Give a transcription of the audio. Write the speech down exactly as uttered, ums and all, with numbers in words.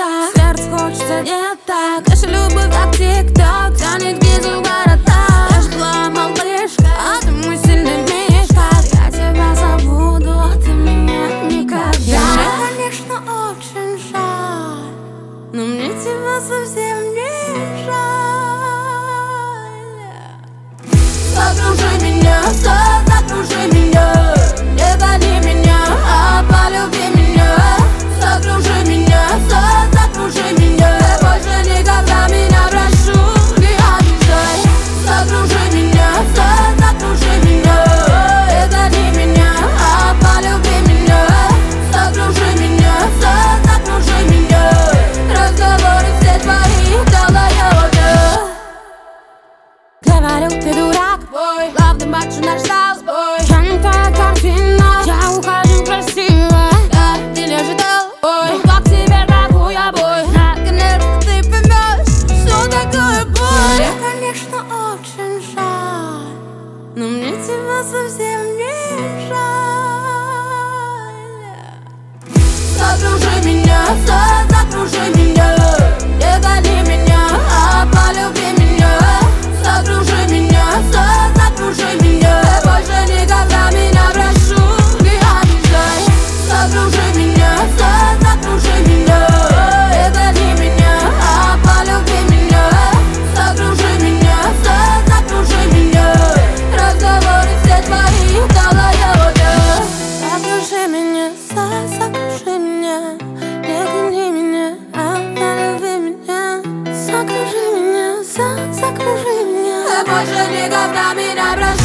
так, сердце хочется не так. Наша любовь как тик-ток, тянет внизу города. Я ж была малышка, а ты мой сильный мишка. Я тебя забуду, а ты меня никогда. Мне, конечно, очень жаль, но мне тебя совсем не жаль. Закружи меня, закружи меня, не гони меня, а полюби меня. Закружи меня, закружи меня, больше никогда меня прошу, не обижай. Закружи меня, закружи меня, не гони меня, а полюби меня. Закружи меня, закружи меня, разговоры все твои в голове. Говорю, ты дурак, бой, главный матч наш зал, бой. Я не твоя картина, я ухожу красиво. Да, ты не ожидал, ой, ну как тебе такой обой? Наконец-то ты поймешь, что такое боль. Мне, конечно, очень жаль, но мне тебя совсем не жаль. Закружи меня, закружи меня, не гони меня, а полюби меня. Закружи меня, закружи меня, больше никогда меня прошу, не обижай. Закружи меня, закружи меня, не гони меня, а полюби меня. Закружи меня, закружи меня, разговоры все твои в голове. Закружи меня, закружи меня, не гони меня, а полюби меня. Закружи меня, закружи меня, больше никогда меня прошу.